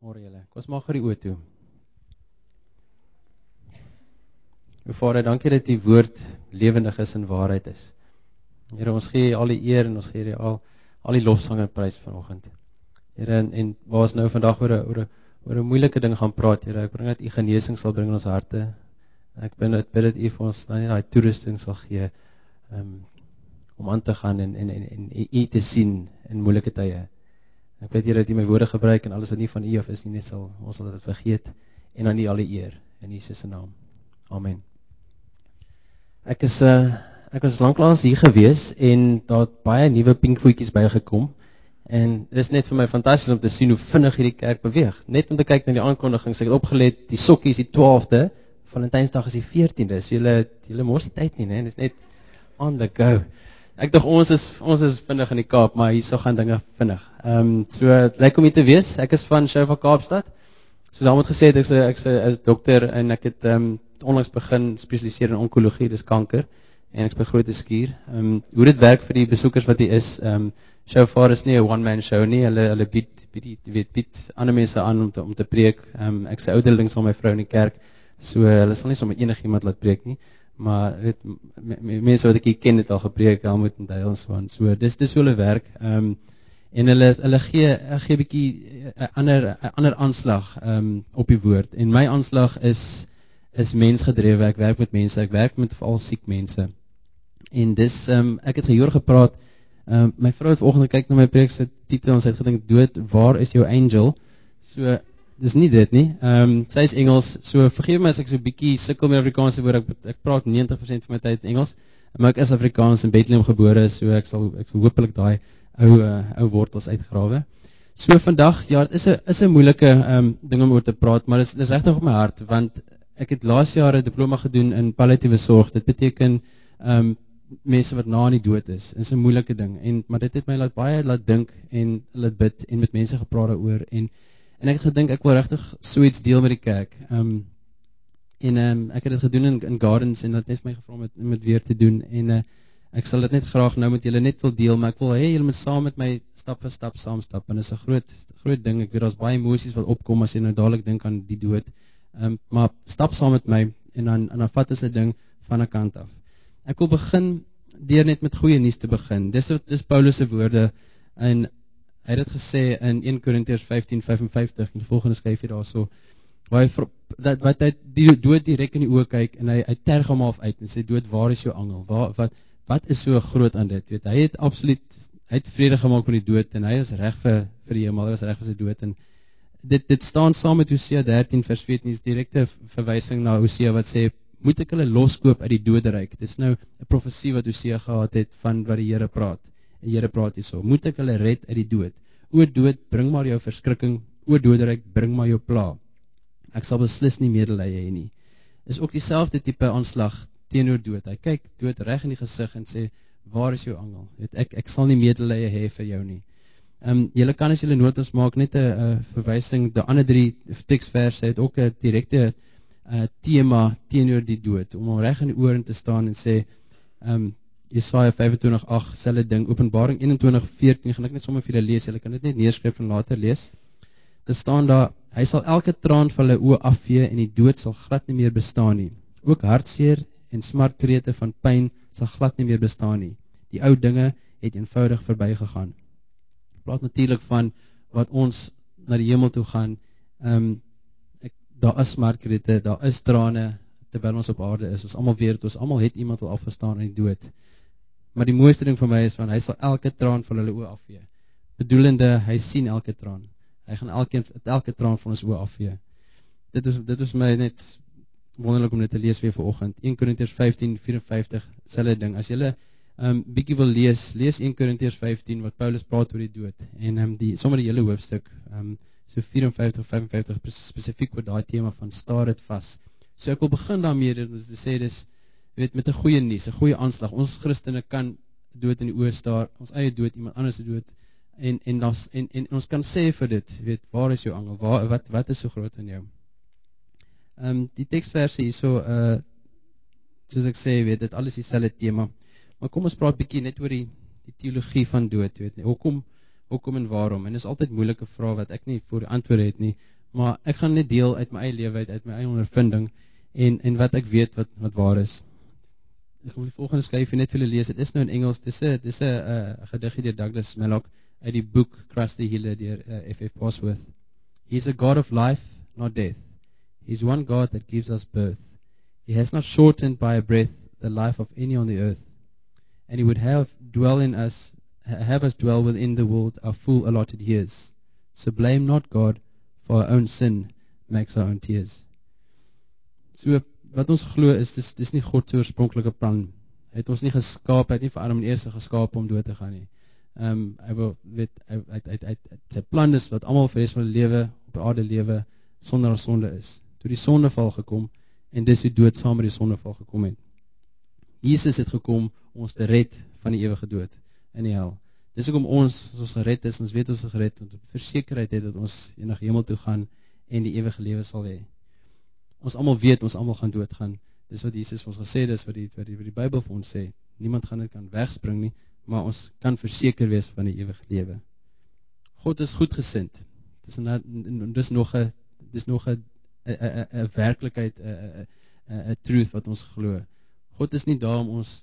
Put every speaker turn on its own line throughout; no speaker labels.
Môre julle. Kom ons maak gou die oë toe. Vader, dankie dat die woord lewendig is en waarheid is. Here, ons gee al die eer en ons gee al die lofsang en prys vanoggend. Here, en waar ons nou vandag oor 'n moeilike ding gaan praat, Here, ek bring dat u genesing sal bring in ons harte. Ek bid dat u vir ons dan daai toerusting sal gee om aan te gaan en u te sien in moeilike tye. Ek bid Here dat u my woorde gebruik en alles wat nie van u af is nie, ons sal dit vergeet en aan u al die eer in Jesus se naam. Amen. Ek was lanklaas hier gewees en daar het baie nuwe pinkvoetjies bygekom en dit is net vir my fantasties om te sien hoe vinnig hierdie kerk beweeg. Net om te kyk na die aankondigings, ek het opgelet, die sokkies die 12de, Valentynsdag is die 14de. So julle mors die tyd nie, né? Dit is net on the go. Ek dink ons is vinnig in die Kaap, maar hierso gaan dinge vinnig. So lekker om hier te wees. Ek is van Shofar Kaapstad. Soos almal gesê het, ek is dokter en ek het onlangs begin spesialiseer in onkologie, dis kanker, en ek is by Grote Skuur. Hoe dit werk vir die besoekers wat hier is, Shofar is nie 'n one-man show nie, hulle bied ander mense aan om te preek. Ek sê ouderling saam met my vrou in die kerk, so hulle sal nie sommer enigiemand laat preek nie, maar weet, mense wat ek hier ken het al gepreek, Helmut en Dale en so aan, so dis hoe hulle werk. En hulle gee 'n bietjie 'n ander aanslag op die woord, en my aanslag is mensgedrewe. Ek werk met mense, ek werk met veral siek mense. En dis ek het gehoor gepraat, my vrou het vanoggend gekyk na my preek se titel en sy het gedink, dood, waar is jou angel? So dis nie dit nie. Sy is Engels, so vergeef my as ek so 'n bietjie sukkel met Afrikaanse woorde. Ek praat 90% van my tyd Engels, maar ek is Afrikaans in Bethlehem gebore, so ek sal hopelik daai ou wortels uitgrawe. So vandag, ja, dit is 'n moeilike ding om oor te praat, maar dis regtig op my hart, want ek het laas jaar 'n diploma gedoen in palliatiewe sorg. Dit beteken mense wat na aan die dood is. Dit is 'n moeilike ding, maar dit het my baie laat dink en laat bid en met mense gepraat daaroor, en ek het gedink ek wil regtig so iets deel met die kerk. Ek het dit gedoen in Gardens, en dat het my gevra om dit weer te doen, en ek sal dit net graag nou met julle net wil deel, maar ek wil hê julle moet saam met my stap vir stap saamstap, en dit is 'n groot ding. Ek weet daar's baie emosies wat opkom as jy nou dadelik dink aan die dood, maar stap saam met my, en dan vat ons 'n ding van 'n kant af. Ek wil begin deur net met goeie nuus te begin. Dis Paulus se woorde, en hy het dit gesê in 1 Korintiërs 15:55, en die volgende skryf hy daarso, waar hy die dood direk in die oë kyk, en hy terg hom af uit en sê, dood, waar is jou angel? Wat is so groot aan dit? Weet, hy het vrede gemaak met die dood, en hy is reg vir die hemel, hy was reg vir sy dood, en dit staan saam met Hosea 13 vers 14, is direkte verwysing na Hosea wat sê, moet ek hulle loskoop uit die doderyk? Dis nou 'n profesie wat Hosea gehad het van wat die Here praat. Die Here praat hierso, moet ek hulle red uit die dood? O dood, bring maar jou verskrikking, o doderyk, bring maar jou pla. Ek sal beslis nie medelee hê nie. Is ook dieselfde tipe aanslag teenoor dood. Hy kyk dood reg in die gesig en sê, waar is jou angel? Weet, ek sal nie medelee hê vir jou nie. Julle kan as julle notas maak net 'n verwysing, die ander 3 teksverse het ook 'n direkte tema teenoor die dood, om reg in die oor te staan en sê, Jesaja 25:8, selfde ding, Openbaring 21:14, gaan ek net sommer vir julle lees, julle kan dit net neerskryf en later lees. Dit staan daar, hy sal elke traan van hulle oë afvee, en die dood sal glad nie meer bestaan nie. Ook hartseer en smartkrete van pyn sal glad nie meer bestaan nie. Die ou dinge het eenvoudig verbygegaan. Praat natuurlik van wat ons na die hemel toe gaan. Daar is smartkrete, daar is trane terwyl ons op aarde is. Ons almal weet, ons almal het iemand al afgestaan in die dood. Maar die mooiste ding vir my is van hy sal elke traan van hulle oë afvee. Bedoelende, hy sien elke traan. Hy gaan elke traan van ons oë afvee. Dit is my net wonderlik om dit te lees weer vanoggend. 1 Korintiërs 15:54, selfde ding. As julle bietjie wil lees 1 Korintiërs 15 wat Paulus praat oor die dood, en sommer die hele hoofstuk, so 54-55 spesifiek oor daai tema van staar dit vas. So ek wil begin daarmee te sê, weet, met 'n goeie nuus, 'n goeie aanslag. Ons Christene kan dood in die oë staar, ons eie dood, iemand anders se dood, en ons kan sê vir dit, weet, waar is jou angel? Wat is so groot in jou? Die teksverse hierso, soos ek sê, weet, dit alles dieselfde tema. Maar kom ons praat bietjie net oor die teologie van dood, weet nie. Hoekom en waarom? En dis altyd moeilike vrae wat ek nie voor die antwoord het nie, maar ek gaan net deel uit my eie lewe uit my eie ondervinding en wat ek weet wat waar is. Ek wil die volgende skryfie net vir julle lees. Dit is nou in Engels. Dis 'n gediggie deur Douglas Malloch uit die boek Christ the Healer deur F.F. Bosworth. He is a God of life, not death. He is one God that gives us birth. He has not shortened by a breath the life of any on the earth. And he would have us dwell within the world our full allotted years. So blame not God, for our own sin makes our own tears. So wat ons glo is dis nie God se oorspronklike plan. Hy het ons nie geskaap, hy het nie vir Adam en Eva geskaap om dood te gaan nie. Hy wil sy plan is dat almal vir die res van hulle lewe op aarde lewe sonder sonde is. Toe die sondeval gekom en dis die dood saam met die sondeval gekom het. Jesus het gekom om ons te red van die ewige dood in die hel. Dis hoekom ons, as ons gered is, ons weet ons is gered, want versekerheid het dat ons eendag hemel toe gaan en die ewige lewe sal hê. Ons almal weet, ons almal gaan doodgaan. Dis wat Jesus vir ons gesê het, dis wat die Bybel vir ons sê. Niemand gaan dit kan wegspring nie, maar ons kan verseker wees van die ewige lewe. God is goedgesind. Dis nog 'n werklikheid, 'n truth wat ons glo. God is nie daar om ons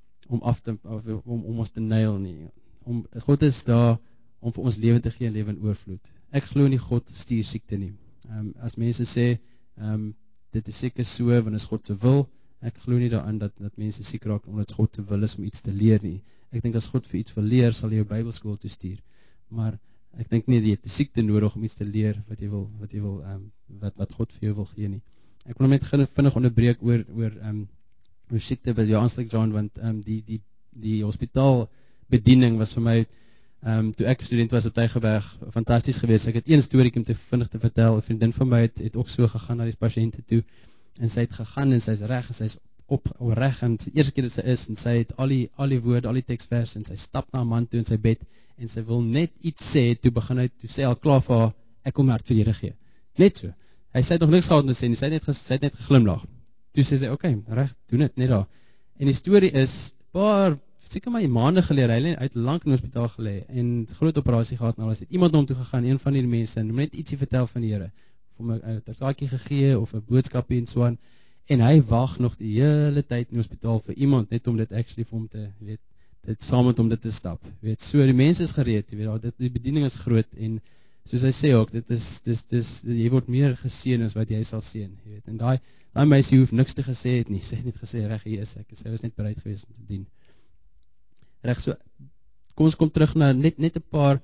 om ons te nail nie. God is daar om vir ons lewe te gee, lewe in oorvloed. Ek glo nie God stuur siekte nie. As mense sê dit is seker so want is God se wil, ek glo nie daaraan dat mense siek raak omdat God se wil is om iets te leer nie. Ek dink as God vir iets wil leer, sal hy jou Bybelskool toe stuur. Maar ek dink nie jy het 'n siekte nodig om iets te leer wat God vir jou wil gee nie. Ek wil net vinnig onderbreek oor siekte by jou aansluit, John, want die hospitaalbediening was vir my toe ek student was op Tygerberg fantasties geweest. Ek het een storie om te vinnig te vertel. 'n Vriendin van my het ook so gegaan na die pasiënte toe en sy het gegaan en sy's reg en sy's op reg en die eerste keer dat sy is en sy het al die woorde, al die teksverse en sy stap na 'n man toe in sy bed en sy wil net iets sê, toe sê al klaar vir haar, ek kom hart vir Here gee. Net so. Hy sê nog niks gehad om te sê nie, sy het net geglimlag. Toe sê sy, okay, reg, doen dit net daar. En die storie is seker maar maande gelede, hy het lank in die hospitaal gelê en groot operasie gehad en alles. Het iemand na hom toe gegaan, een van die mense, en net ietsie vertel van die Here, vir my 'n taartjie gegee of 'n boodskapie en so aan. En hy wag nog die hele tyd in die hospitaal vir iemand net om dit actually vir hom te weet, dit saam met hom dit te stap. Weet, so die mense is gereed, jy weet, die bediening is groot en soos hy sê ook, dit is jy word meer geseën as wat jy sal seën, jy weet. En daai meisie hoef niks te gesê het nie. Sy het net gesê reg hier is ek. Sy was net bereid geweest om te dien. Reg so. Kom ons kom terug na net 'n paar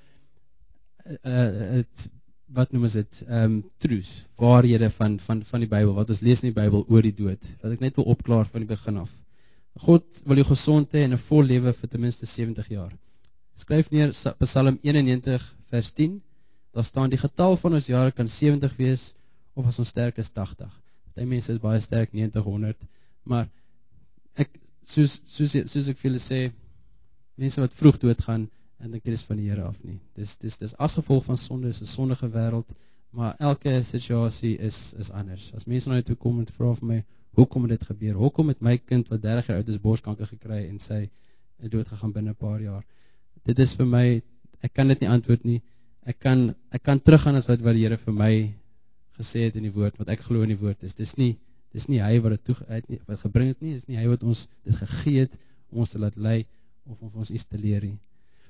wat noem ons dit? Truths, waarhede van die Bybel, wat ons lees in die Bybel oor die dood. Wat ek net wil opklaar van die begin af. God wil jou gesond hê en 'n vol lewe vir ten minste 70 jaar. Skryf neer Psalm 91 vers 10. Daar staan die getal van ons jare kan 70 wees of as ons sterk is 80. Party mense is baie sterk 90, 100, maar ek soos ek vir julle sê, mense wat vroeg doodgaan, en ek dit is van die Here af nie. Dis as gevolg van sonde, is 'n sondige wêreld, maar elke situasie is anders. As mense na my toe kom en vra vir my, hoekom het dit gebeur? Hoekom het my kind wat 30 jaar oud is borskanker gekry en sy is dood gegaan binne 'n paar jaar? Dit is vir my, ek kan dit nie antwoord nie. Ek kan teruggaan as wat die Here vir my gesê het in die woord, wat ek glo in die woord is. Dis nie hy wat dit wat gebring het nie, dis nie hy wat ons dit gegee het om ons te laat lei of om ons iets te leer nie.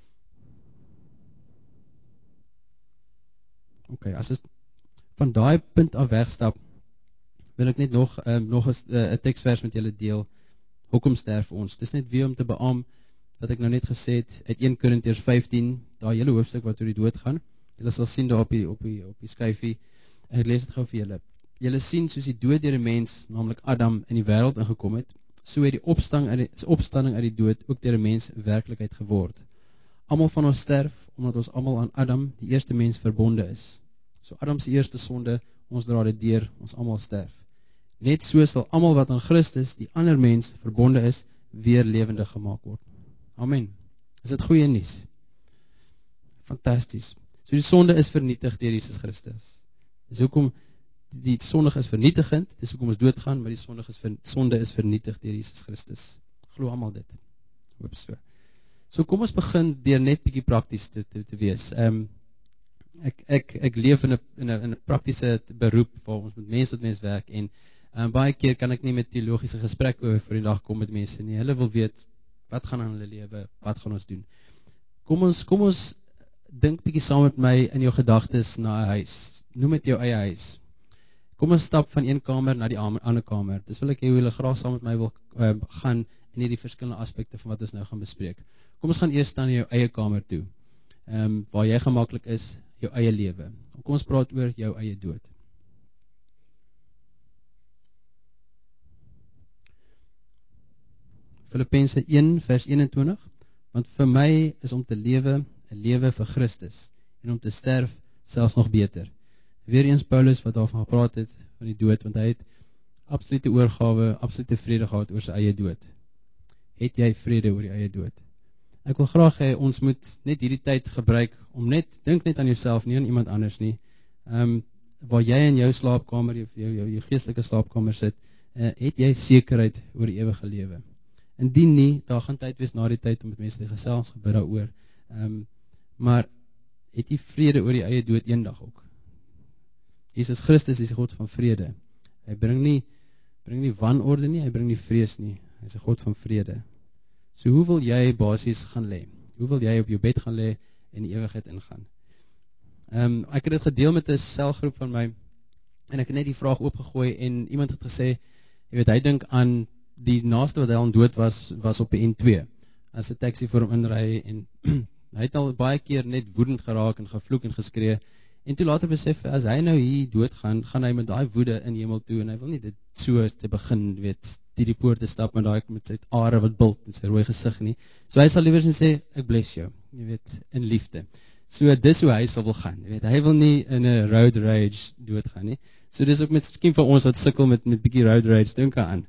Okay, as ons van daai punt af wegstap, wil ek net nog 'n teksvers met julle deel. Hoekom sterf ons? Dis net weer om te beamoen wat ek nou net gesê het uit 1 Korintiërs 15, daai hele hoofstuk wat oor die dood gaan. Julle sal sien daar op die skyfie. Ek lees dit gou vir julle. Julle sien soos die dood deur 'n mens, naamlik Adam, in die wêreld ingekom het, so het die opstanding uit die dood ook deur 'n mens werklikheid geword. Almal van ons sterf omdat ons almal aan Adam, die eerste mens, verbonde is. So Adam se eerste sonde, ons dra dit deur, ons almal sterf. Net so sal almal wat aan Christus, die ander mens, verbonde is, weer lewendig gemaak word. Amen. Is dit goeie nuus? Fantasties. So die sonde is vernietig deur Jesus Christus. Dis hoekom die sondig is vernietigend, dis hoekom ons doodgaan, maar die sonde is vernietig deur Jesus Christus. Glo almal dit. Hoop so. So kom ons begin deur net bietjie prakties te wees. Ek leef in 'n praktiese beroep waar ons met mense tot mens werk en baie keer kan ek nie met teologiese gesprekke oor vir die dag kom met mense nie. Hulle wil weet wat gaan aan hulle lewe, wat gaan ons doen. Kom ons dink bietjie saam met my in jou gedagtes na 'n huis. Noem dit jou eie huis. Kom ons stap van een kamer na die ander kamer. Dis wil ek hê julle graag saam met my wil gaan in hierdie verskillende aspekte van wat ons nou gaan bespreek. Kom ons gaan eers dan na jou eie kamer toe. Waar jy gemaklik is, jou eie lewe. Kom ons praat oor jou eie dood. Filippense 1 vers 21. Want vir my is om te lewe 'n lewe vir Christus en om te sterf selfs nog beter. Weereens Paulus wat daarvan gepraat het van die dood, want hy het absolute oorgawe, absolute vrede gehad oor sy eie dood. Het jy vrede oor die eie dood? Ek wil graag hê ons moet net hierdie tyd gebruik om dink net aan jouself, nie aan iemand anders nie. Waar jy in jou slaapkamer, jou geestelike slaapkamer sit, het jy sekerheid oor die ewige lewe. Indien nie, daar gaan tyd wees na die tyd om met mense te gesels, gebid daaroor. Maar het jy vrede oor die eie dood eendag ook? Jesus Christus is die God van vrede. Hy bring nie wanorde nie, hy bring nie vrees nie. Hy is 'n God van vrede. So hoe wil jy basies gaan lê? Hoe wil jy op jou bed gaan lê en die ewigheid ingaan? Ek het dit gedeel met 'n selgroep van my en ek het net die vraag oopgegooi en iemand het gesê, jy weet, hy dink aan die naaste wat hy aan dood was op die N2. As 'n taxi voor hom inry en hy het al baie keer net woedend geraak en gevloek en geskree. En toe later besef as hy nou hier doodgaan, gaan hy met daai woede in die hemel toe en hy wil nie dit so te begin, weet, die poort te stap met sy are wat bult en sy rooi gesig nie. So hy sal liewer sê ek bless jou, jy weet, in liefde. So dis hoe hy sal wil gaan, jy weet. Hy wil nie in 'n road rage doodgaan nie. So dis ook miskien vir ons wat sukkel met bietjie road rage dink aan.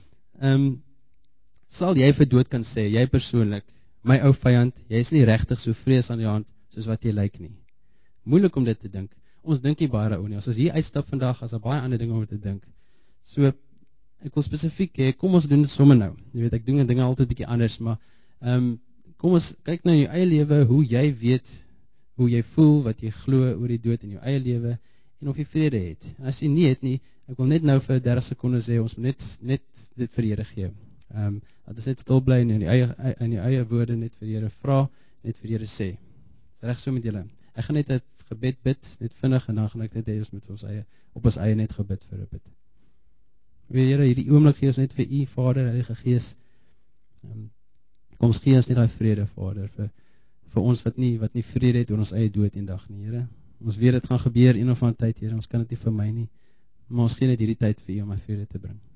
Sal jy vir dood kan sê, jy persoonlik, my ou vyand, jy is nie regtig so vrees aan die hand soos wat jy lyk nie. Moeilik om dit te dink. Ons dink nie baie daaroor nie. As ons hier uitstap vandag, as daar baie ander dinge om te dink. So ek wil spesifiek hê, kom ons doen dit sommer nou. Jy weet, ek doen dinge altyd bietjie anders, maar kom ons kyk nou in jou eie lewe, hoe jy weet, hoe jy voel, wat jy glo oor die dood in jou eie lewe en of jy vrede het. En as jy nie het nie, ek wil net nou vir 30 sekondes sê, ons moet net dit vir die Here gee. Dat ons net stil bly en in die eie woorde net vir die Here vra, net vir die Here sê. Is reg so met julle? Ek gaan net 'n gebed bid, net vinnig, en dan gaan ek net hê ons moet op ons eie net gebid vir 'n bid. Here, hierdie oomblik gee ons net vir U, Vader, Heilige Gees. Kom ons gee ons net daai vrede, Vader, vir ons wat nie vrede het oor ons eie dood eendag nie, Here. Ons weet dit gaan gebeur een of ander tyd, Here. Ons kan dit nie vermy nie. Maar ons gee net hierdie tyd vir U om my vrede te bring.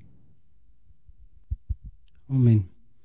Amen.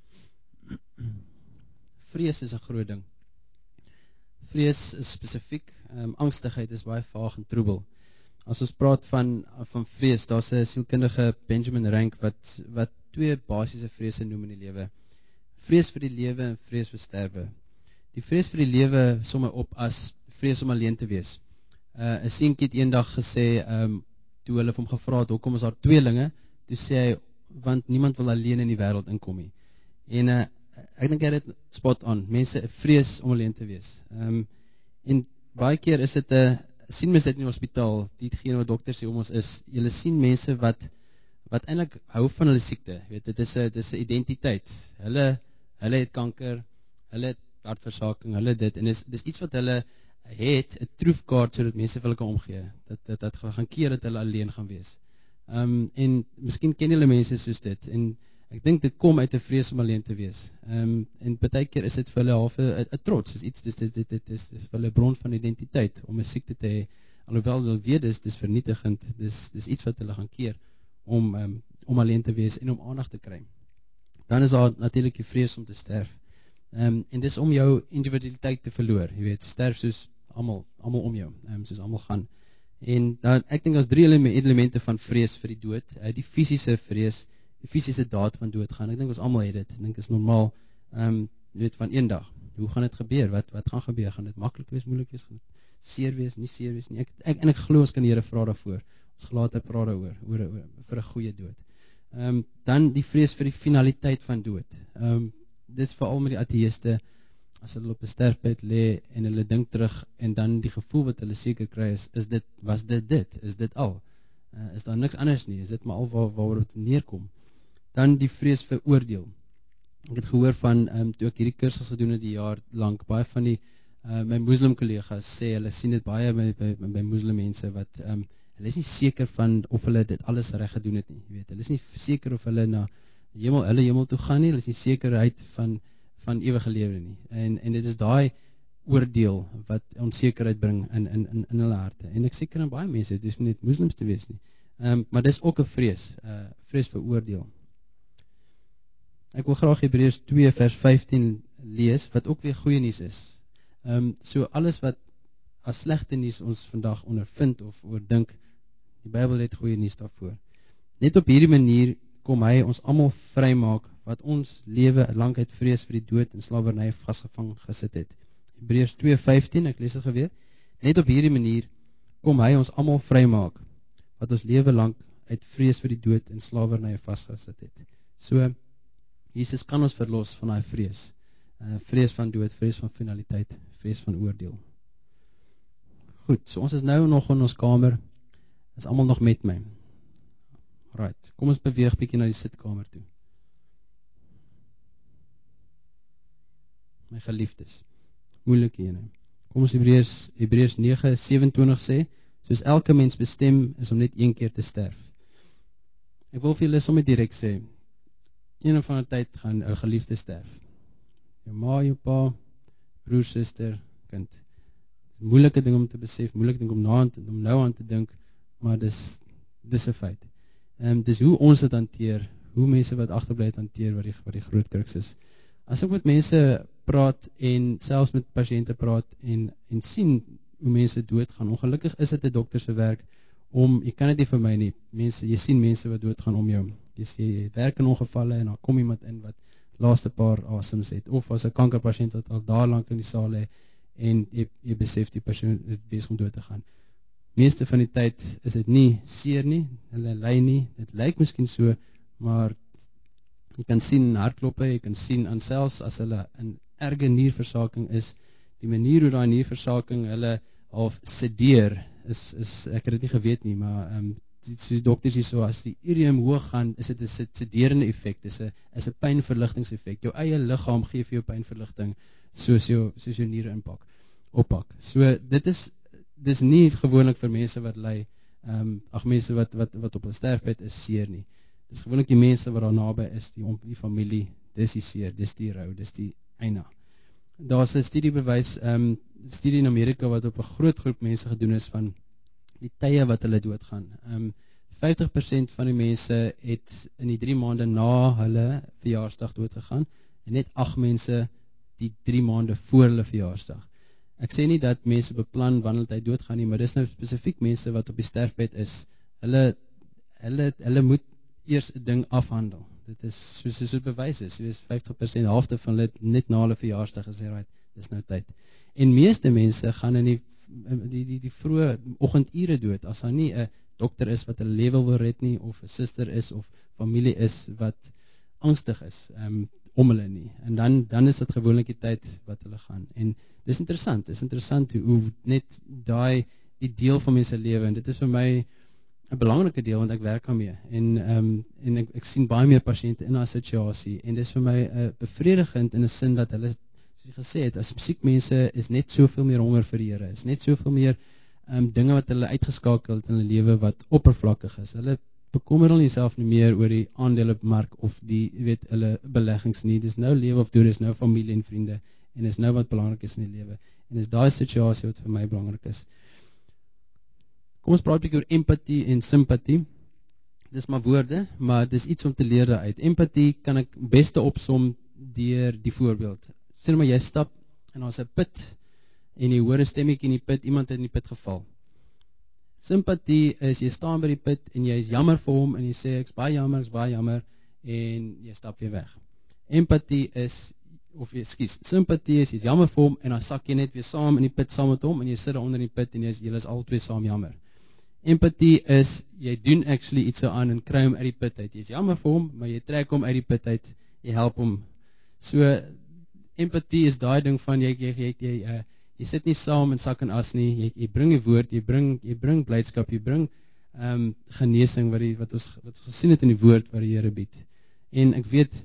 Vrees is 'n groot ding. Vrees is spesifiek, angstigheid is baie vaag en troebel. As ons praat van vrees, daar's 'n sielkundige Benjamin Rank wat twee basiese vrese noem in die lewe. Vrees vir die lewe en vrees vir sterwe. Die vrees vir die lewe somme op as vrees om alleen te wees. 'n Seentjie het eendag gesê, toe hulle hom gevra het, hoekom is daar tweelinge? Toe sê hy, want niemand wil alleen in die wêreld inkom nie. En ek dink hy het dit spot on. Mense vrees om alleen te wees. En baie keer is dit sien mense dit in die hospitaal, diegene wat dokters sê om ons is, julle sien mense wat eintlik hou van hulle siekte, weet, dit is 'n identiteit. Hulle het kanker, hulle het hartversaking, hulle dit, en dis iets wat hulle het, 'n troefkaart sodat mense vir hulle kan omgee, dat gaan keer dat hulle alleen gaan wees. En miskien ken julle mense soos dit, en ek dink dit kom uit 'n vrees om alleen te wees. En baie keer is dit vir hulle half 'n trots, is iets, dit is vir hulle 'n bron van identiteit om 'n siekte te hê. Alhoewel hulle weet dis vernietigend, dis iets wat hulle gaan keer om alleen te wees en om aandag te kry. Dan is daar natuurlik die vrees om te sterf. En dis om jou individualiteit te verloor, jy weet, sterf soos almal om jou, soos almal gaan. En dan ek dink daar's 3 elemente van vrees vir die dood. Die fisiese vrees, die fisiese daad van doodgaan. Ek dink ons almal het dit. Ek dink dit is normaal, jy weet, van eendag. Hoe gaan dit gebeur? Wat gaan gebeur? Gaan dit maklik wees, moeilik wees? Gaan dit seer wees, nie seer wees nie? Ek glo ons kan die Here vra daarvoor. Ons gaan later praat daaroor, vir 'n goeie dood. Dan die vrees vir die finaliteit van dood. Dit is veral met die ateïste. as hulle op 'n sterfbed lê en hulle dink terug en dan die gevoel wat hulle seker kry is dit al? Is daar niks anders nie? Is dit maar al waaroor dit neerkom? Dan die vrees vir oordeel. Ek het gehoor van toe ek hierdie kursus gedoen het 'n jaar lank, baie van die my moslim kollegas sê hulle sien dit baie by moslim mense wat hulle is nie seker van of hulle dit alles reg gedoen het nie. Jy weet, hulle is nie seker of hulle na hemel toe gaan nie. Hulle is nie sekerheid van ewige lewe nie. En dit is daai oordeel wat onsekerheid bring in hulle harte. En ek seker aan baie mense, dit is nie net moslems te wees nie. Maar dis ook 'n vrees vir oordeel. Ek wil graag Hebreërs 2 vers 15 lees, wat ook weer goeie nuus is. So alles wat as slegte nuus ons vandag ondervind of oordink, die Bybel het goeie nuus daarvoor. Net op hierdie manier kom hy ons almal vrymaak wat ons lewe lank uit vrees vir die dood en slawerny vasgevang gesit het. Hebreërs 2:15, ek lees dit weer. Net op hierdie manier kom hy ons almal vrymaak wat ons lewe lank uit vrees vir die dood en slawerny vasgesit het. So Jesus kan ons verlos van daai vrees. Vrees van dood, vrees van finaliteit, vrees van oordeel. Goed, so ons is nou nog in ons kamer. Is almal nog met my? Right, kom ons beweeg bietjie na die sitkamer toe. My geliefdes, moeilike ene. Kom ons Hebreërs 9:27 sê, soos elke mens bestem is om net een keer te sterf. Ek wil vir julle sommer direk sê, een of ander tyd gaan 'n geliefde sterf. Jou ma, jou pa, broer, suster, kind. Dis 'n moeilike ding om te besef, moeilike ding om nou aan te dink, maar dis 'n feit. Dis hoe ons dit hanteer, hoe mense wat agterbly het hanteer wat die groot kruks is. As ek met mense praat en selfs met pasiënte praat en sien hoe mense doodgaan, ongelukkig is dit 'n dokter se werk jy kan dit nie vir my nie. Jy sien mense wat doodgaan om jou. Jy werk in ongevalle en dan kom iemand in wat laaste paar asems het, of as 'n kankerpasiënt wat al daar lank in die saal lê en jy besef die persoon is besig om dood te gaan. Meeste van die tyd is dit nie seer nie, hulle ly nie, dit lyk miskien so, maar jy kan sien hartkloppe, jy kan sien aan selfs as hulle in erge nierversaking is, die manier hoe daai nierversaking hulle half sedeer, is ek het dit nie geweet nie, maar die dokters hier so, as die urium hoog gaan, is dit 'n sederende effek, is 'n pynverligtingseffek. Jou eie liggaam gee vir jou pynverligting, soos jou niere oppak. So dis nie gewoonlik vir mense wat ly, mense wat op 'n sterfbed is seer nie. Dis gewoonlik die mense wat daar naby is, die familie, dis die seer, dis die rou, dis die eina. Daar's 'n studie in Amerika wat op 'n groot groep mense gedoen is van die tye wat hulle doodgaan. 50% van die mense het in die 3 maande na hulle verjaarsdag doodgegaan en net 8 mense die 3 maande voor hulle verjaarsdag. Ek sê nie dat mense beplan wanneer hy doodgaan nie, maar dis nou spesifiek mense wat op die sterfbed is. Hulle moet eers 'n ding afhandel. Dit is soos dit bewys is. Dis 50% halfte van hulle net na hulle verjaarsdag gesê, right, dis nou tyd. En meeste mense gaan in die vroeë oggendure dood as daar nie 'n dokter is wat hulle lewe wil red nie, of 'n suster is of familie is wat angstig is om hulle nie. En dan is dit gewoonlik die tyd wat hulle gaan. En dis interessant hoe net die deel van mense lewe, en dit is vir my 'n belangrike deel want ek werk daarmee. En ek sien baie meer pasiënte in daai situasie en dis vir my bevredigend in 'n sin dat hulle, soos jy gesê het, as musiekmense is net soveel meer honger vir die Here, is net soveel meer dinge wat hulle uitgeskakel het in hulle lewe wat oppervlakkig is. Hulle bekommer hulle self nie meer oor die aandelemark of hulle beleggings nie. Dis nou lewe of dood, dis nou familie en vriende en dis nou wat belangrik is in die lewe. En dis daai situasie wat vir my belangrik is. Kom ons praat 'n bietjie oor empatie en simpatie. Dis maar woorde, maar dis iets om te leer daaruit. Empatie kan ek beste opsom deur die voorbeeld. Sien maar jy stap en daar's 'n put en jy hoor 'n stemmetjie in die put, iemand het in die put geval. Simpatie is jy staan by die put en jy is jammer vir hom en jy sê ek's baie jammer en jy stap weer weg. Empatie is simpatie is jy is jammer vir hom en dan sak jy net weer saam in die put saam met hom en jy sit daar onder in die put en julle is albei saam jammer. Empatie is jy doen actually iets aan en kry hom uit die put uit. Jy is jammer vir hom, maar jy trek hom uit die put uit, jy help hom. So empatie is daai ding van jy sit nie saam in sak en as nie, jy bring die woord, jy bring blydskap, jy bring genesing wat ons gesien het in die woord wat die Here bied. En ek weet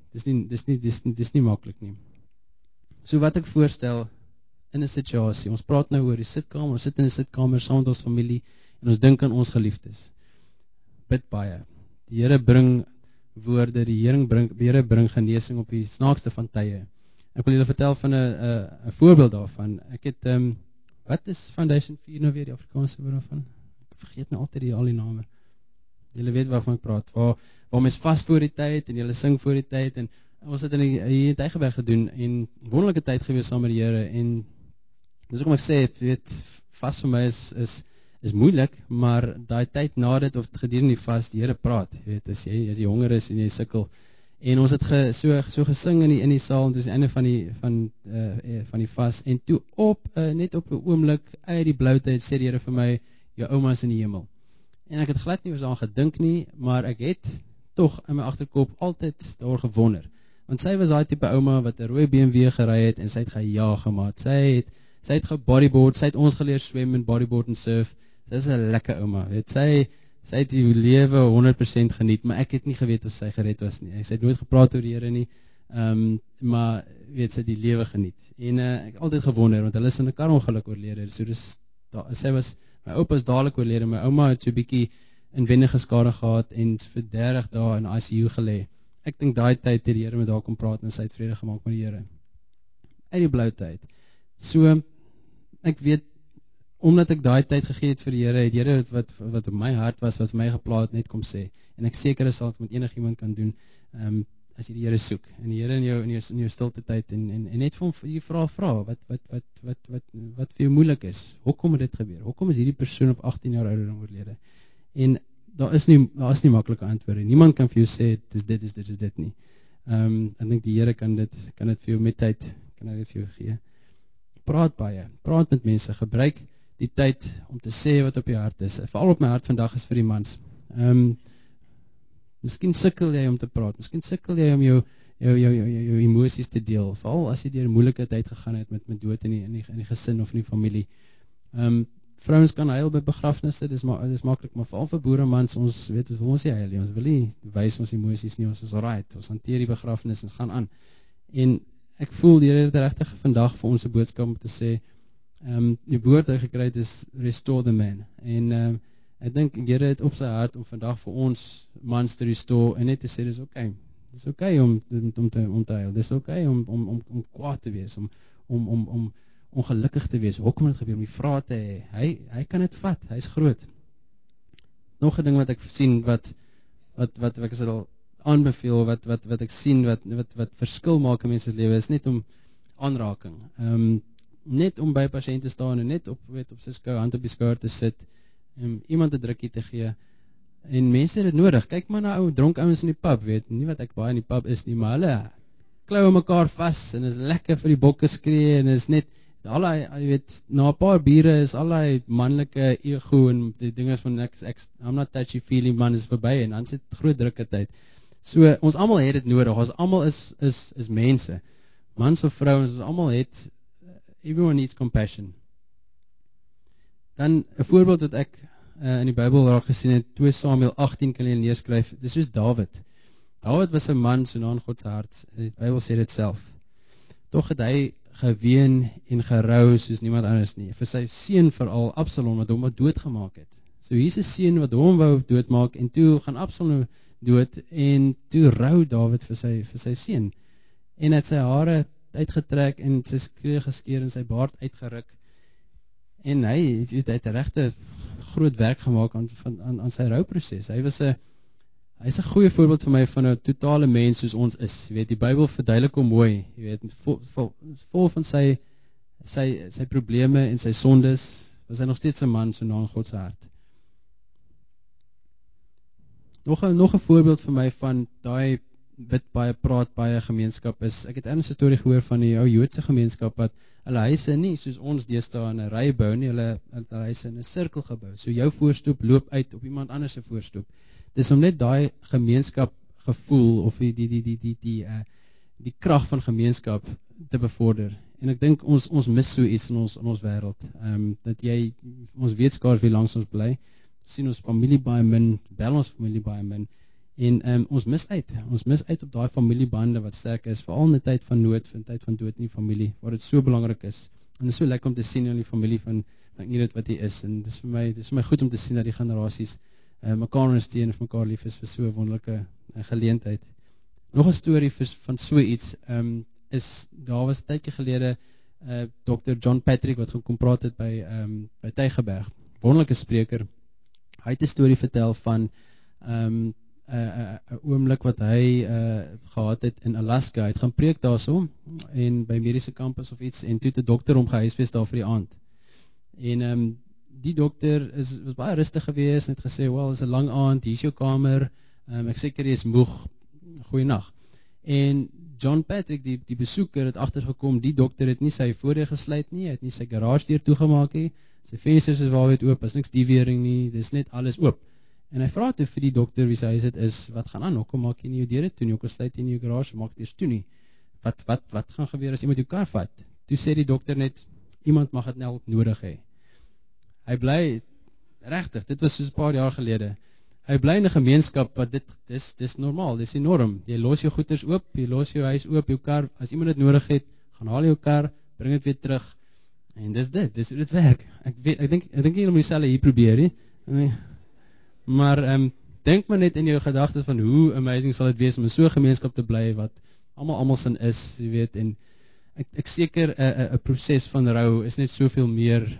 dis nie maklik nie. So wat ek voorstel in 'n situasie, ons praat nou oor die sitkamer, ons sit in 'n sitkamer saam met ons familie en ons dink aan ons geliefdes. Bid baie. Die Here bring woorde, die Here bring genesing op die snaakste van tye. Ek wil julle vertel van 'n voorbeeld daarvan. Ek het wat is Foundation 4 nou weer die Afrikaanse woord daarvan? Ek vergeet nou altyd al die name. Julle weet waarvan ek praat. Waar mens vas voor die tyd en julle sing voor die tyd en ons het hier in Tygerberg gedoen en wonderlike tyd gewees saam met die Here en dis hoekom ek sê, weet, vas vir my is moeilik, maar daai tyd na dit of gedurende die vas, die Here praat, weet, as jy honger is en jy sukkel. En ons het so gesing in die saal en toe is die einde van die vas en toe net op 'n oomblik uit die blou tyd sê die Here vir my, jou ouma is in die hemel. En ek het glad nie oor daaraan gedink nie, maar ek het tog in my agterkop altyd daar gewonder. Want sy was daai tipe ouma wat 'n rooi BMW gery het en sy het gejaag gemaak. Sy het gebodyboard, sy het ons geleer swem en bodyboard en surf. Sy is 'n lekker ouma. Weet sy het die lewe 100% geniet, maar ek het nie geweet of sy gered was nie. Sy het nooit gepraat oor die Here nie. Maar weet sy die lewe geniet. En ek het altyd gewonder want hulle is in 'n karongeluk oorlede. So my oupa is dadelik oorlede. My ouma het so 'n bietjie inwendige skade gehad en vir 30 dae in ICU gelê. Ek dink daai tyd het die Here met haar kom praat en sy het vrede gemaak met die Here. Uit die blou tyd. So ek weet omdat ek daai tyd gegee het vir die Here, het die Here wat op my hart was, wat vir my gepla het, net kom sê. En ek seker is dat met enigiemand kan doen, as jy die Here soek. En die Here in jou stilte tyd en net vir hom jy vra wat vir jou moeilik is. Hoekom het dit gebeur? Hoekom is hierdie persoon op 18 jaar ouderdom oorlede? En daar is nie maklike antwoorde. Niemand kan vir jou sê dit is dit nie. Ek dink die Here kan dit vir jou met tyd kan hy dit vir jou gee. Praat baie. Praat met mense. Gebruik die tyd om te sê wat op jou hart is. Veral op my hart vandag is vir die mans. Miskien sukkel jy om te praat. Miskien sukkel jy om jou emosies te deel. Veral as jy deur 'n moeilike tyd gegaan het met dood in die gesin of in die familie. Vrouens kan huil by begrafnisse, dis maklik, maar veral vir boeremans, ons weet ons nie huil nie. Ons wil nie wys ons emosies nie, ons is alright. Ons hanteer die begrafnis en gaan aan. En ek voel die Here het regtig vandag vir ons 'n boodskap om te sê, die woord wat gekry het is restore the man. En ek dink die Here het op sy hart om vandag vir ons mans te restore en net te sê dis okay. Dis okay om te huil. Dis okay om kwaad te wees, om ongelukkig te wees. Hoekom het dit gebeur? Om die vrae te hê. Hy kan dit vat. Hy's groot. Nog 'n ding wat ek sien wat ek sal aanbeveel wat ek sien wat verskil maak in mense se lewe is net om aanraking. Net om by 'n pasiënt te staan en net op sy hand op die skouer te sit, iemand 'n drukkie te gee. En mense het dit nodig. Kyk maar na dronk ouens in die pub, weet nie wat ek baie in die pub is nie, maar hulle klou mekaar vas en is lekker vir die bokke skree en is net jy weet, na 'n paar biere is allei manlike ego en die dinge van I'm not touchy feely man is verby en dan sit groot drukke tyd. So ons almal het dit nodig. Ons almal is mense. Mans of vrouens, ons almal het everyone needs compassion. Dan 'n voorbeeld wat ek in die Bybel raak gesien het, 2 Samuel 18 kan jy neerskryf. Dis soos Dawid. Dawid was 'n man so na in God se hart. Die Bybel sê dit self. Tog het hy geween en gerou soos niemand anders nie. Vir sy seun veral Absalom wat hom doodgemaak het. So hier is 'n seun wat hom wou doodmaak en toe gaan Absalom dood en toe rou Dawid vir sy seun. En het sy hare uitgetrek en sy klere geskeur en sy baard uitgeruk. En hy het regte groot werk gemaak aan sy rouproses. Hy's 'n goeie voorbeeld vir my van 'n totale mens soos ons is. Jy weet, die Bybel verduidelik hom mooi. Jy weet, vol van sy probleme en sy sondes, was hy nog steeds 'n man so na in God se hart. Nog 'n voorbeeld vir my van daai bid baie, praat baie gemeenskap is, ek het 'n storie gehoor van die ou Joodse gemeenskap wat hulle huise nie soos ons deesdae in 'n ry bou nie, hulle huise in 'n sirkel gebou. So jou voorstoep loop uit op iemand anders se voorstoep. Dis om net daai gemeenskap gevoel of die krag van gemeenskap te bevorder. En ek dink ons mis so iets in ons wêreld. Dat ons weet skaars wie langs ons bly. Sien ons familie baie min, bel ons familie baie min. En ons mis uit op daai familiebande wat sterk is, veral in 'n tyd van nood, in 'n tyd van dood in die familie, waar dit so belangrik is. En dit is so lekker om te sien in die familie van Ingrid wat hy is. En dis vir my goed om te sien dat die generasies mekaar ondersteun en mekaar lief is vir so 'n wonderlike geleentheid. Nog 'n storie van so iets is daar was 'n tydjie gelede Dr. John Patrick wat gekom praat het by Tygerberg. Wonderlike spreker. Hy het 'n storie vertel van 'n oomblik wat hy gehad het in Alaska. Hy het gaan preek daarso en by mediese kampus of iets en toe het 'n dokter hom gehuisves daar vir die aand. En die dokter was baie rustig geweest en het gesê, "Wel, is 'n lang aand, hier is jou kamer. Ek seker jy is moeg. Goeienag." En John Patrick, die besoeker, het agtergekom, die dokter het nie sy voordeur gesluit nie, hy het nie sy garage deur toegemaak nie, sy vensters is waawyd oop, is niks diewering nie, dis net alles oop. En hy vra toe vir die dokter wie sy huis dit is, wat gaan aan, hoekom maak jy nie jou deure toe nie, hoekom sluit jy nie jou garage, maak dit eers toe nie. Wat gaan gebeur as iemand jou kar vat? Toe sê die dokter net, iemand mag dit nou nodig hê. Hy bly, regtig, dit was soos 'n paar jaar gelede, hy bly in 'n gemeenskap wat dis normaal, dis die norm. Jy los jou goeders oop, jy los jou huis oop, jou kar, as iemand dit nodig het, gaan haal jou kar, bring dit weer terug. En dis hoe dit werk. Ek dink nie jy moet dieselfde hier probeer nie. Maar dink maar net in jou gedagtes van hoe amazing sal dit wees om in so 'n gemeenskap te bly wat almal sin is, jy weet, en ek seker 'n proses van rou is net soveel meer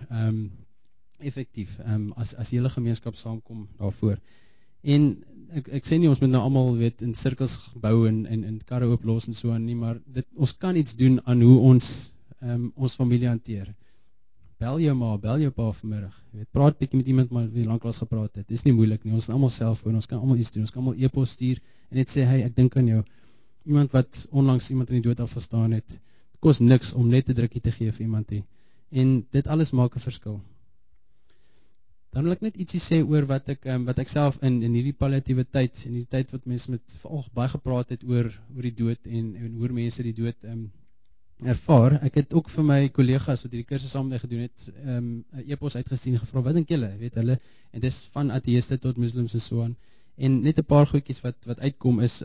effektief as die hele gemeenskap saamkom daarvoor. En ek sê nie ons moet nou almal weet in sirkels bou en karre ooplos en so aan nie, maar ons kan iets doen aan hoe ons familie hanteer. Bel jou ma, bel jou pa vanmiddag. Jy weet, praat bietjie met iemand maar wie lanklaas gepraat het. Dis nie moeilik nie. Ons het almal selfoon, ons kan almal iets doen. Ons kan almal e-pos stuur en net sê, "Hey, ek dink aan jou." Iemand wat onlangs iemand in die dood afgestaan het. Dit kos niks om net 'n drukkie te gee vir iemand nie. En dit alles maak 'n verskil. Dan wil ek net ietsie sê oor wat ek self in hierdie palliatiewe tyd, in die tyd wat mense met veral baie gepraat het oor die dood en hoe mense die dood ervaar. Ek het ook vir my kollegas wat hierdie kursus saam met my gedoen het, 'n e-pos uitgestuur en gevra, wat dink julle? Weet hulle, en dis van ateïste tot moslems en so aan. En net 'n paar goedjies wat uitkom is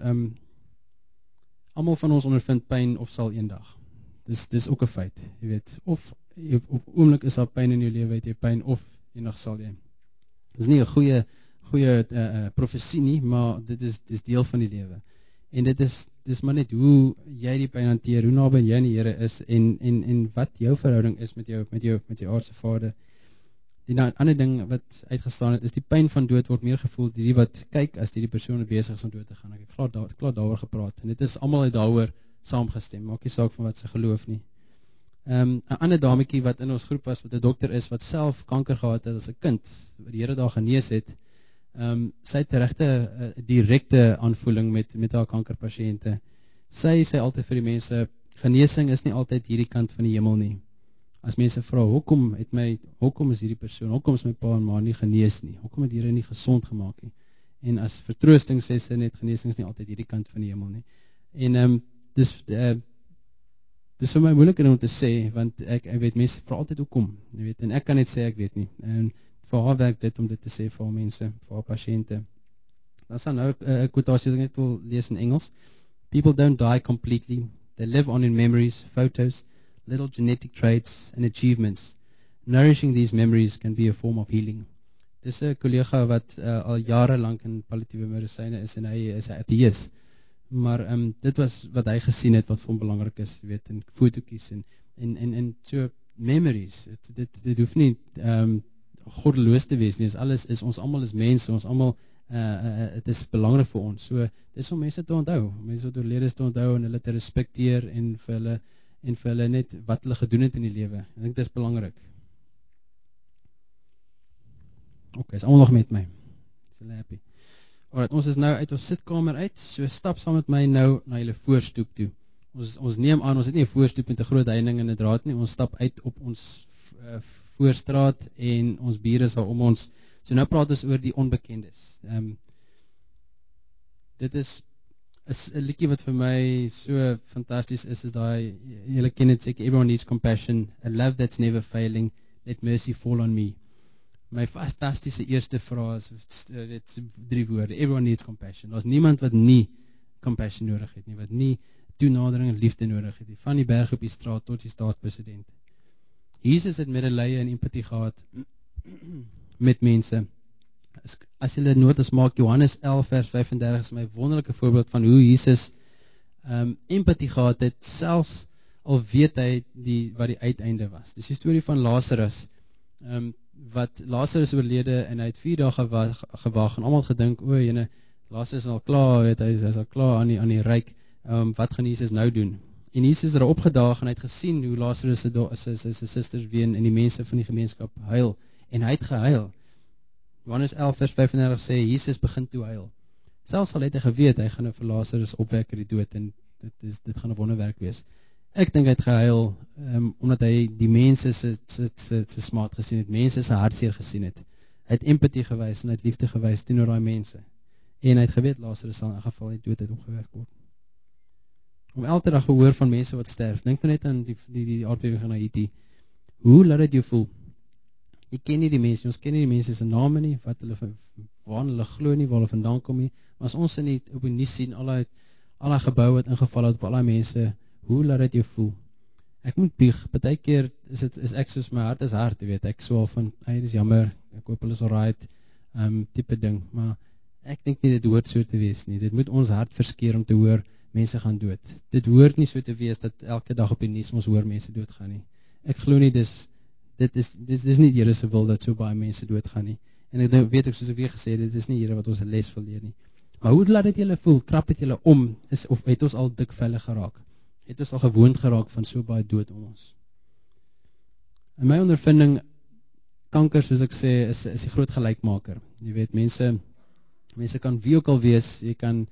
almal van ons ondervind pyn of sal eendag. Dis ook 'n feit, jy weet. Of op oomblik is daar pyn in jou lewe, het jy pyn of eendag sal jy. Dis nie 'n goeie profesie nie, maar dit is deel van die lewe. En dis maar net hoe jy die pyn hanteer, hoe naby jy aan die Here is en wat jou verhouding is met jou aardse Vader. Die ander ding wat uitgestaan het is die pyn van dood word meer gevoel deur die wat kyk as deur die persoon wat besig is om dood te gaan. Ek het klaar daaroor gepraat en dit is almal het daaroor saamgestem. Maak nie saak van wat sy geloof nie. 'n ander dametjie wat in ons groep was wat 'n dokter is wat self kanker gehad het as 'n kind, wat die Here daar genees het. Sy het regte direkte aanvoeling met haar kankerpasiënte. Sy sê altyd vir die mense, genesing is nie altyd hierdie kant van die hemel nie. As mense vra, hoekom is hierdie persoon, hoekom is my pa en ma nie genees nie? Hoekom het die Here nie gesond gemaak nie? En as vertroosting sê sy net, genesing is nie altyd hierdie kant van die hemel nie. En dis vir my moeiliker om te sê, want ek weet mense vra altyd hoekom, jy weet, en ek kan net sê ek weet nie. En vir haar werk dit om dit te sê vir haar mense, vir haar pasiënte. Dan sal nou 'n quotasie wat ek net wil lees in Engels. People don't die completely. They live on in memories, photos, little genetic traits and achievements. Nourishing these memories can be a form of healing. Dis 'n kollega wat al jare lank in palliatiewe medisyne is en hy is 'n ateïs. Maar dit was wat hy gesien het wat vir hom belangrik is, jy weet, in fotootjies en so memories. Dit hoef nie goddeloos te wees nie. Ons almal is mense, ons almal dit is belangrik vir ons. So dis om mense te onthou, mense wat oorlede te onthou en hulle te respekteer en vir hulle net wat hulle gedoen het in die lewe. Ek dink dit is belangrik. Okay, is almal nog met my? Is hulle happy? Alright, ons is nou uit ons sitkamer uit, so stap saam met my nou na julle voorstoep toe. Ons neem aan, ons het nie 'n voorstoep met 'n groot heining en 'n draad nie, ons stap uit op ons voorstraat en ons bure is daar om ons. So nou praat ons oor die onbekendes. Dit is is 'n liedjie wat vir my so fantasties is daai, julle ken dit seker, everyone needs compassion, a love that's never failing, let mercy fall on me. My fantastiese eerste frase, dit 3 woorde, everyone needs compassion. Daar's niemand wat nie compassion nodig het nie, wat nie toenadering en liefde nodig het nie, van die berg op die straat tot die staatspresident. Jesus het medelee en empatie gehad met mense. As julle notas maak, Johannes 11 vers 35 is my wonderlike voorbeeld van hoe Jesus empatie gehad het, selfs al weet hy wat die uiteinde was. Dis die storie van Lazarus, wat Lazarus oorlede en hy het 4 dae gewag en almal gedink, o jene, Lazarus is al klaar, hy is al klaar aan die ryk, wat gaan Jesus nou doen? En Jesus het daar opgedaag en hy het gesien hoe Lazarus sy susters ween en die mense van die gemeenskap huil, en hy het gehuil. Johannes 11 vers 35 sê, Jesus begin toe huil. Selfs al het hy geweet, hy gaan nou vir Lazarus opwek uit die dood, en dit gaan 'n wonderwerk wees. Ek dink hy het gehuil, omdat hy die mense se smaad gesien het, mense se hartseer gesien het. Hy het empatie gewys en hy het liefde gewys teenoor daai mense. En hy het geweet, Lazarus sal in geval die dood uit opgewek word. Om elke dag gehoor van mense wat sterf, dink net aan die aardbewing in Haiti. Hoe laat dit jou voel? Jy ken nie die mense, ons ken nie die mense se name nie, wat waar hulle glo nie, waar hulle vandaan kom nie. Maar as ons in op die nuus sien, al die geboue wat ingeval het op al die mense, hoe laat dit jou voel? Ek moet bieg, partykeer is ek soos my hart is hard, jy weet, ek swaal van, dit is jammer, ek hoop hulle is alright, tipe ding, maar ek dink nie dit hoort so te wees nie. Dit moet ons hart verskeer om te hoor mense gaan dood. Dit hoort nie so te wees dat elke dag op die nuus ons hoor mense doodgaan nie. Ek glo nie dit is nie Here se wil dat so baie mense doodgaan nie. En ek weet ook, soos ek weer gesê het, dit is nie Here wat ons 'n les wil leer nie. Maar hoe laat dit julle voel? Krap het julle om, of het ons al dik velle geraak? Het ons al gewoond geraak van so baie dood om ons? In my ondervinding, kanker, soos ek sê, is die groot gelykmaker. Jy weet, mense kan wie ook al wees, jy kan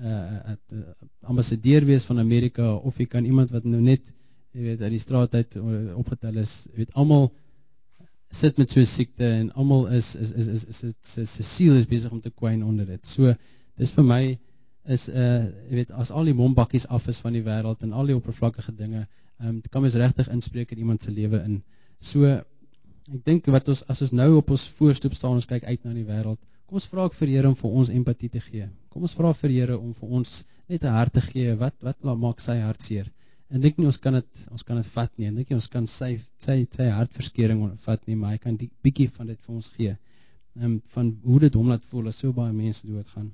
ambassadeur wees van Amerika, of jy kan iemand wat nou net, jy weet, uit die straat uit opgetel is, jy weet, almal sit met so 'n siekte, en almal sy siel is besig om te kwyn onder dit. So, dis vir my, jy weet, as al die mombakkies af is van die wêreld, en al die oppervlakkige dinge, kan mens regtig inspreek in iemand se lewe in. So, ek dink, as ons nou op ons voorstoep staan, ons kyk uit na die wêreld, kom ons vra vir Here om vir ons empatie te gee. Kom ons vra vir Here om vir ons net 'n hart te gee, wat maak sy hart seer. En dink nie ons kan dit vat nie, en dink nie ons kan sy hartverskeuring vat nie, maar hy kan die bietjie van dit vir ons gee, van hoe dit hom laat voel as so baie mense doodgaan.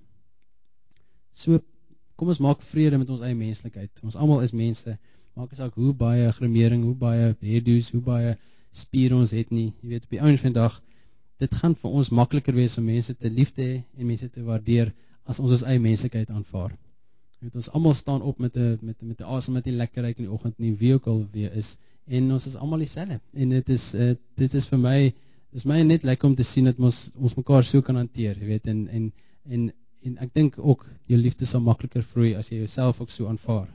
So, kom ons maak vrede met ons eie menslikheid. Ons almal is mense, maak nie saak hoe baie gremering, hoe baie hairdo's, hoe baie spiere ons het nie. Jy weet, op die ouens vandag, dit gaan vir ons makliker wees om mense te lief te hê en mense te waardeer as ons eie menslikheid aanvaar. Jy weet, ons almal staan op met 'n asem met die lekker ryk in die oggend nie, wie ook al weer is, en ons is almal dieselfde. En dit is vir my, dis my net lekker om te sien dat ons mekaar so kan hanteer, jy weet, en ek dink ook jou liefde sal makliker vloei as jy jouself ook so aanvaar.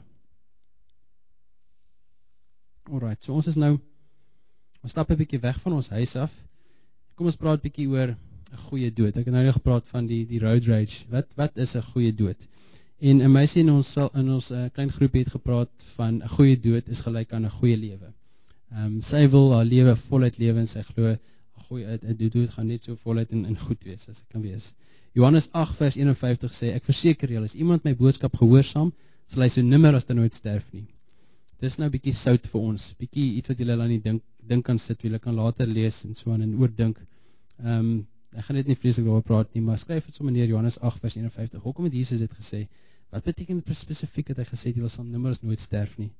Alright, so ons stap 'n bietjie weg van ons huis af. Kom ons praat 'n bietjie oor 'n goeie dood. Ek het nou net gepraat van die road rage. Wat is 'n goeie dood? En in my sien ons klein groepie het gepraat van 'n goeie dood is gelyk aan 'n goeie lewe. Sy wil haar lewe voluit lewe en sy glo 'n goeie dood gaan net so voluit en goed wees as dit kan wees. Johannes 8 vers 51 sê, ek verseker julle, as iemand my boodskap gehoorsaam, sal hy so nimmer as nooit sterf nie. Dis nou 'n bietjie sout vir ons, bietjie iets wat julle aan die dink kan sit, julle kan later lees en so aan en oordink. Ek gaan net nie vreeslik daaroor praat nie, maar skryf dit sommer neer, Johannes 8 vers 51. Hoekom het Jesus dit gesê? Wat beteken dit spesifiek dat hy gesê het julle sal nimmer as nooit sterf nie?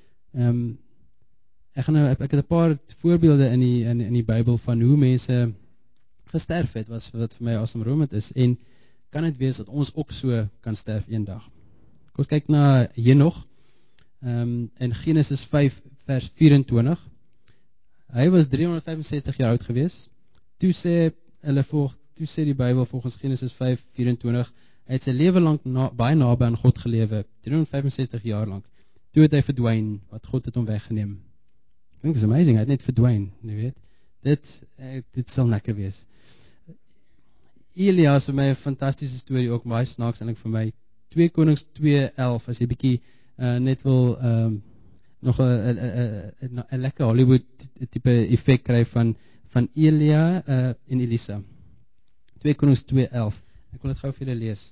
Ek het 'n paar voorbeelde in die Bybel van hoe mense gesterf het, wat vir my asemromend is, en kan dit wees dat ons ook so kan sterf eendag. Kom ons kyk na Henog, in Genesis 5 vers 24. Hy was 365 jaar oud gewees. Toe sê die Bybel volgens Genesis 5:24, hy het sy lewe lank baie naby aan God gelewe, 365 jaar lank. Toe het hy verdwyn, wat God het hom weggeneem. Ek dink dit is amazing, hy het net verdwyn, jy weet. Dit sal lekker wees. Elia is vir my 'n fantastiese storie, ook baie snaaks eintlik vir my. 2 Konings 2:11 as jy bietjie net wil nog 'n lekker Hollywood tipe effek kry van Elia en Elisa. 2 Konings 2:11. Ek wil dit gou vir julle lees.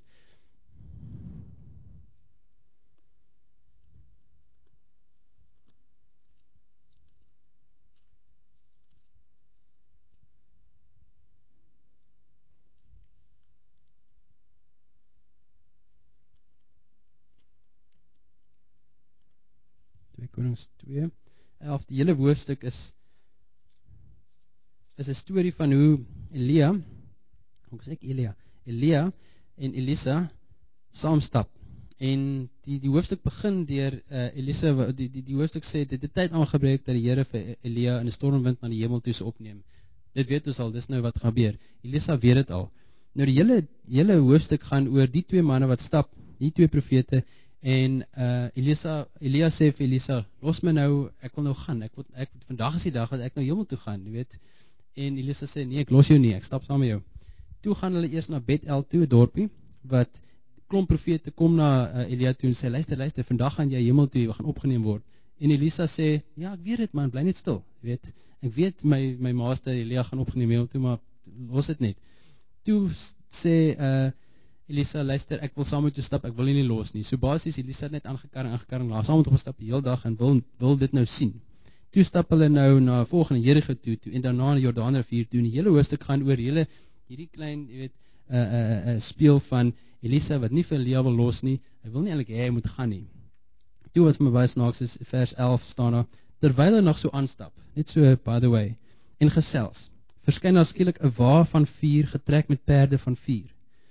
Konings 2:11. Die hele hoofstuk is 'n storie van hoe Elia en Elisa saamstap. En die hoofstuk begin deur Elisa, die hoofstuk sê dit het tyd aangebreek dat die Here vir Elia in 'n stormwind na die hemel toe sou opneem. Dit weet ons al, dis nou wat gebeur. Elisa weet dit al. Nou die hele hoofstuk gaan oor die twee manne wat stap, die twee profete. En Elia sê vir Elisa, los my nou, ek wil nou gaan, vandag is die dag wat ek nou hemel toe gaan, jy weet. En Elisa sê, nee, ek los jou nie, ek stap saam met jou. Toe gaan hulle eers na Bethel toe, 'n dorpie, wat klomp profete kom na Elia toe en sê, luister, vandag gaan jy hemel toe, jy gaan opgeneem word. En Elisa sê, ja, ek weet dit man, bly net stil, jy weet. Ek weet my meester Elia gaan opgeneem hemel toe, maar los dit net. Toe sê Elisa, luister, ek wil saam met jou stap, ek wil nie los nie. So basies, Elisa net aangekarring, laat saam met hom stap die hele dag en wil dit nou sien. Toe stap hulle nou na volgende Jerigo toe en daarna na die Jordaanrivier toe. En die hele hoofstuk gaan oor hierdie klein, jy weet, speel van Elisa wat nie vir Elia wil los nie. Hy wil nie eintlik hê hy moet gaan nie. Toe wat vir my baie snaaks is, vers 11 staan daar, terwyl hy nog so aanstap, net so by the way, en gesels, verskyn daar skielik 'n wa van vuur getrek met perde van vuur.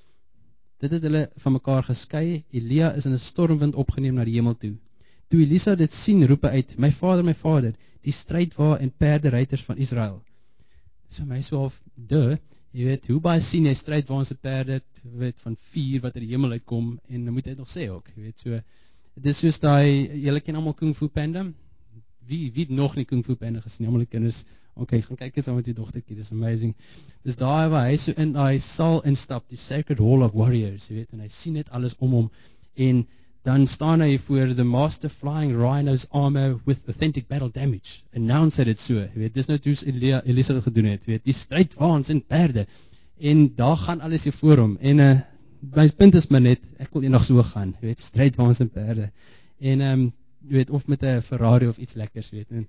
Dit het hulle van mekaar geskei. Elia is in 'n stormwind opgeneem na die hemel toe. Toe Elisa dit sien, roep hy uit, my vader, die strydwa en perderuiters van Israel. So my so half, jy weet, hoe baie sien jy strydwaans en perde, weet, van vuur wat uit die hemel uitkom, en dan moet hy het nog sê ook, jy weet, so, dit is soos julle ken almal Kung Fu Panda? Wie het nog nie Kung Fu Panda gesien? Almal die kinders, okay, gaan kyk eens aan met die dogtertjie, dis amazing. Dis daar waar hy so in daai saal instap, die Sacred Hall of Warriors, jy weet, en hy sien net alles om hom, en dan staan hy voor the Master Flying Rhino's armor with authentic battle damage, announce dit so, jy weet, dis nou toes Elisa dit gedoen het, jy weet, die strydwaans en perde, en daar gaan alles hier voor hom, en my punt is maar net, ek wil eendag so gaan, jy weet, strydwaans en perde, en jy weet, of met 'n Ferrari of iets lekkers, weet, en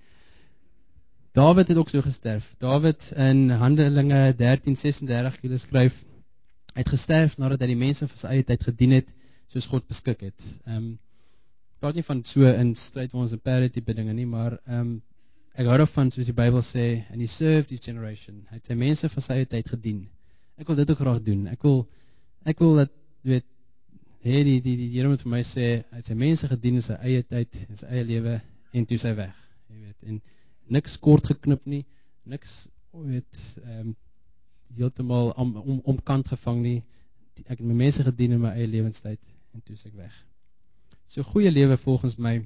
Dawid het ook so gesterf. Dawid in Handelinge 13:36 julle skryf, hy het gesterf nadat hy die mense van sy eie tyd gedien het, soos God beskik het. Praat nie van so in strydwaans en perde tipe dinge nie, maar ek hou daarvan, soos die Bybel sê, and he served his generation. Hy het sy mense van sy eie tyd gedien. Ek wil dit ook graag doen. Ek wil dat, weet, die Here moet vir my sê, hy het sy mense gedien in sy eie tyd, in sy eie lewe, en toe sy weg. Jy weet, en niks kort geknip nie, niks, weet, heeltemal omkant gevang nie. Ek het my mense gedien in my eie lewenstyd, en toe is ek weg. So goeie lewe volgens my,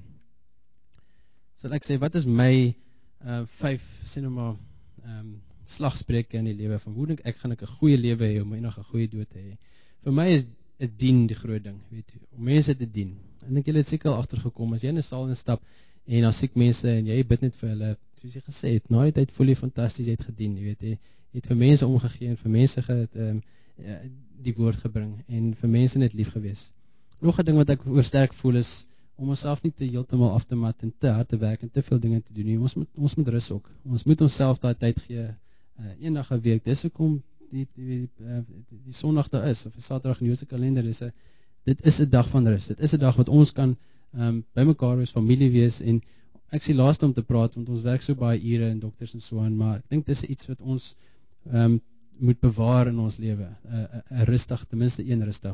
sal ek sê, wat is my 5, sê nou maar, slagspreuke in die lewe, van hoe dink ek gaan ek 'n goeie lewe hê, om eendag 'n goeie dood te hê. Vir my is dien die groot ding, weet jy, om mense te dien. En ek julle het seker al agtergekom, as jy in 'n saal instap, en dan siek mense, en jy bid net vir hulle, soos jy gesê het, na die tyd voel jy fantasties, jy het gedien, jy weet, jy het vir mense omgegee, en vir mense die woord gebring, en vir mense net lief gewees. Nog 'n ding wat ek oorsterk voel is, om onsself nie te heeltemal af te mat, en te hard te werk, en te veel dinge te doen nie. Ons moet rus ook. Ons moet onsself daai tyd gee, eendag 'n week. Dis hoekom die Sondag daar is, of die Saterdag in die Joodse kalender, dit is 'n dag van rus. Dit is 'n dag wat ons kan by mekaar wees, familie wees, en ek sê laaste om te praat, want ons werk so baie ure en dokters en so aan, maar ek dink dis iets wat ons moet bewaar in ons lewe, 'n rustig, ten minste een rustig.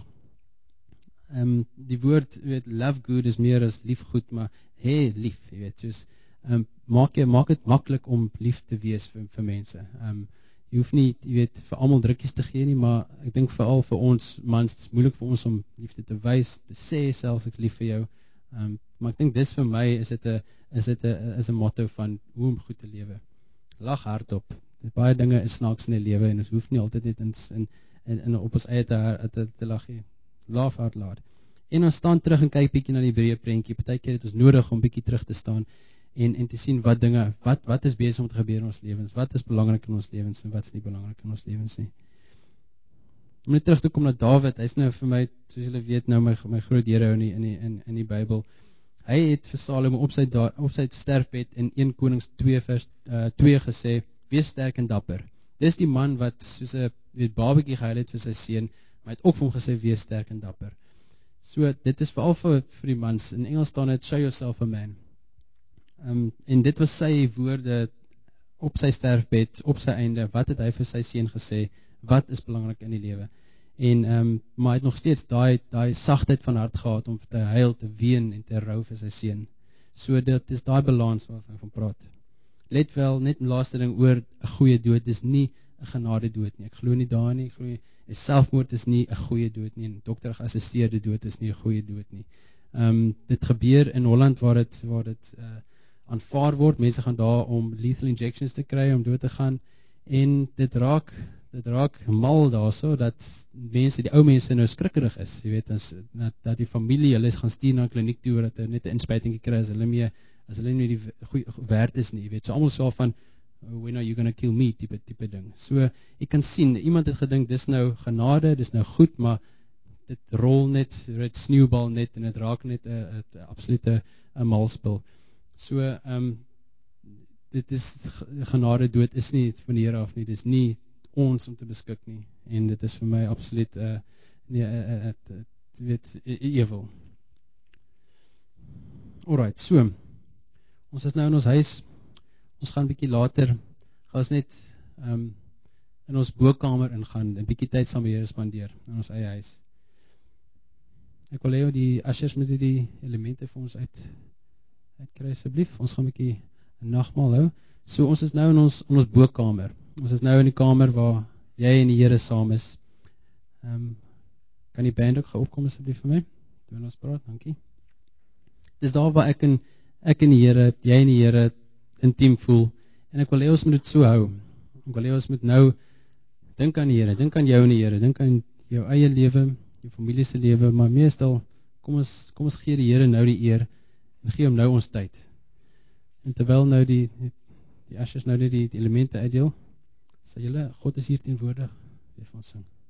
Die woord, weet, love good is meer as lief goed, maar lief, jy weet, soos, maak dit maklik om lief te wees vir mense. Jy hoef nie, jy weet, vir almal drukkies te gee nie, maar ek dink veral vir ons mans, dit is moeilik vir ons om liefde te wys, te sê selfs ek lief vir jou. Maar ek dink dis vir my is dit 'n motto van hoe om goed te lewe. Lag hardop. Baie dinge is snaaks in die lewe, en ons hoef nie altyd net in op ons eie te lag nie. Laugh out loud. En ons staan terug en kyk bietjie na die breë prentjie. Partykeer het ons nodig om bietjie terug te staan en te sien wat is besig om te gebeur in ons lewens, wat is belangrik in ons lewens en wat is nie belangrik in ons lewens nie. Om net terug te kom na Dawid, hy's nou vir my, soos julle weet, nou my groot hero in die Bybel. Hy het vir Salomo op sy sterfbed in 1 Konings 2 vers 2 gesê, wees sterk en dapper. Dis die man wat soos 'n babatjie gehuil het vir sy seun, maar hy het ook vir hom gesê, wees sterk en dapper. So, dit is veral vir die mans. In Engels staan dit, show yourself a man. En dit was sy woorde op sy sterfbed, op sy einde. Wat het hy vir sy seun gesê? Wat is belangrik in die lewe? En maar hy het nog steeds daai sagtheid van hart gehad om te huil, te ween en te rou vir sy seun. So dit is daai balans waarvan ek van praat. Let wel, net 'n laaste ding oor 'n goeie dood, dis nie 'n genade dood nie. Ek glo nie daarin nie. Ek glo nie selfmoord is nie 'n goeie dood nie en dokter geassisteerde dood is nie 'n goeie dood nie. Dit gebeur in Holland waar dit aanvaar word. Mense gaan daar om lethal injections te kry om dood te gaan en dit raak mal daarso dat die ou mense nou skrikkerig is. Jy weet dat die familie hulle gaan stuur na 'n kliniek toe dat hulle net 'n inspuiting kry as hulle nie die goeie werd is nie. Jy weet, so almal so van when are you going to kill me tipe ding. So jy kan sien iemand het gedink dis nou genade, dis nou goed, maar dit rol net, dit sneeubal net en dit raak net 'n absolute 'n malspel. So dit is genade dood is nie van die Here af nie. Dis nie ons om te beskik nie en dit is vir my absoluut weet evil. Alright, so ons is nou in ons huis. Ons gaan 'n bietjie later gaan ons net in ons bokkamer ingaan, 'n bietjie tyd saam met die Here spandeer in ons eie huis. Ek wil hê die ushers moet die elemente vir ons uitkry asseblief. Ons gaan 'n bietjie 'n nagmaal hou. So ons is nou in ons bokkamer. Ons is nou in die kamer waar jy en die Here saam is. Kan die band ook opkom asseblief vir my? Doen ons praat, dankie. Dis daar waar ek en die Here, jy en die Here intiem voel. En ek wil hê ons moet dit so hou. Ek wil hê ons moet nou dink aan die Here, dink aan jou en die Here, dink aan jou eie lewe, jou familie se lewe, maar meestal kom ons gee die Here nou die eer en gee hom nou ons tyd. En terwyl nou die ushers nou net die elemente uitdeel, sê julle God is hier teenwoordig. Wie van ons sing?